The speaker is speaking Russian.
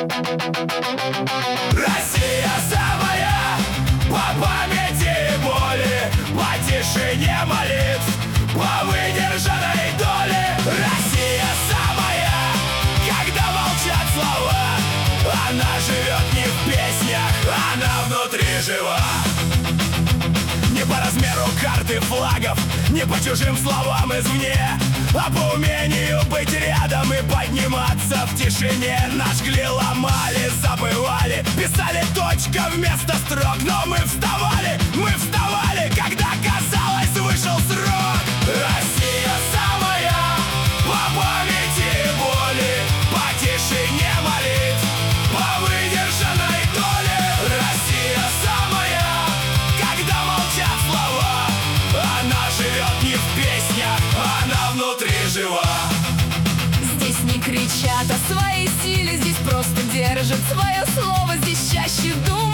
Россия самая по памяти и боли, по тишине молитв, по выдержанной доле. Россия самая, когда молчат слова, она живет не в песнях, она внутри жива. Не по размеру карты флагов, не по чужим словам извне, а по умению быть рядом и подниматься в тишине. Нажгли, ломали, забывали, писали точка вместо строк. Но мы вставали, когда казалось вышел срок. Россия самая по памяти и боли, по тишине молитв, по выдержанной доле. Россия самая, когда молчат слова, она живет не в песнях, она внутри жива. Здесь не кричат о своей силе, здесь просто держат свое слово. Здесь чаще думают